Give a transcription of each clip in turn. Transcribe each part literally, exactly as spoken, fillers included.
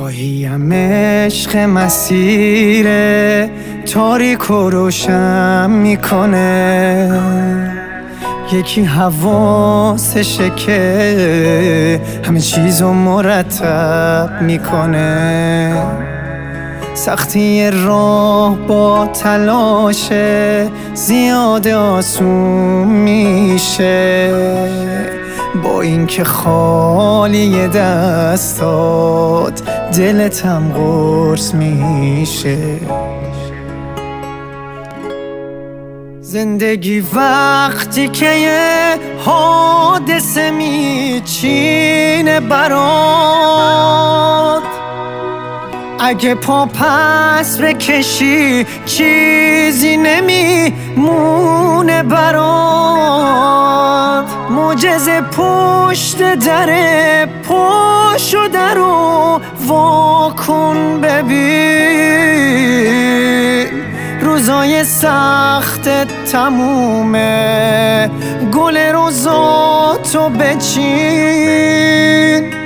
گاهیم عشق مسیر تاریک و روشن میکنه، یکی حواسشه که همه چیزو مرتب میکنه. سختی راه با تلاش زیاد آسون میشه، با اینکه خالی دستات دلتم قرص میشه. زندگی وقتی که یه حادثه میچینه برات، اگه پا پس بکشی چیزی نمیمونه برات. معجزه پشت دره، پاشو درو واکن ببین، روزای سخت تمومه، گل روزاتو بچین.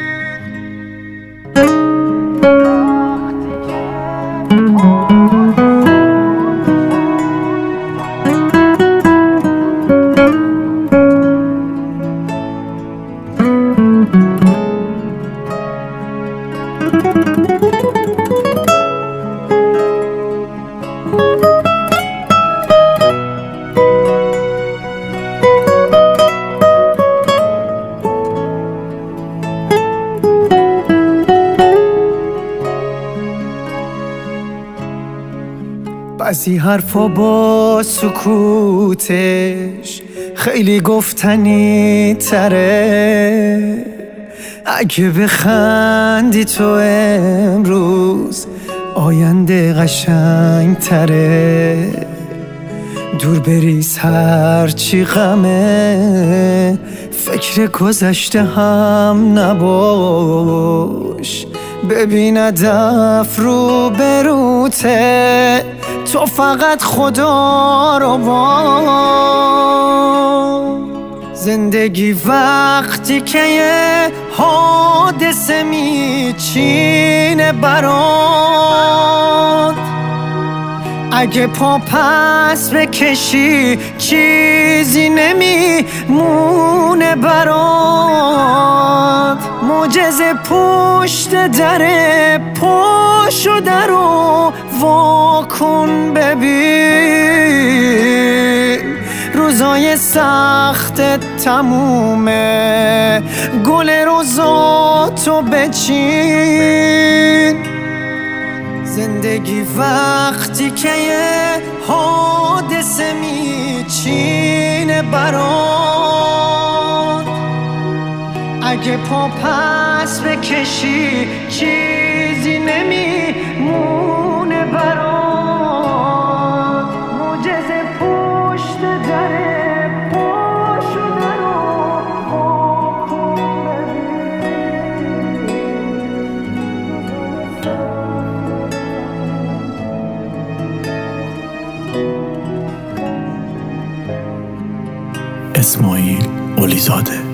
بعضی حرفا با سکوتش خیلی گفتنی تره، اگه بخندی تو امروز آینده قشنگ تره. دور بریز هرچی غمه، فکر گذشته هم نباش، ببین هدف رو بروته، تو فقط خدا رو با. زندگی وقتی که یه حادثه میچینه برات، اگه پا پس بکشی چیزی نمیمونه برات. معجزه پشت دره، پاشو درو واکن ببین، روزای سخت تمومه، گل روزاتو بچین. زندگی وقتی که یه حادثه میچینه برات، اگه پا پس بکشی چیزی نمیمونه برات. معجزه پشت دره، پاشو درو واکن ببین. اسماعیل اولیزاده.